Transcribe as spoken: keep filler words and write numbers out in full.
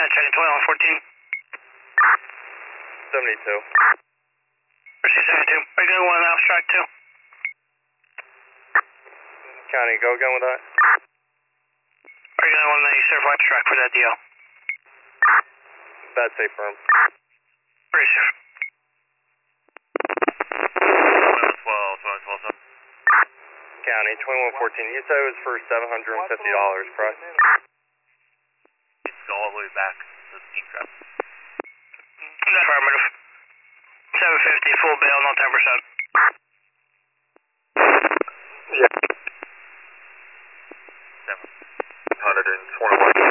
Yeah, checking twenty-one fourteen. seventy-two. Proceed seventy-two. Are you going one off track two? County, go again with that. Are you going one that you certified track for that deal? That's a firm. Pretty safe. twelve, twelve, twelve, twelve. County, twenty-one fourteen. You said it was for seven hundred fifty dollars, correct? It's all the way back to the peak trap. Affirmative. seven fifty, full bail, no ten percent. Yeah. seven hundred twenty-one.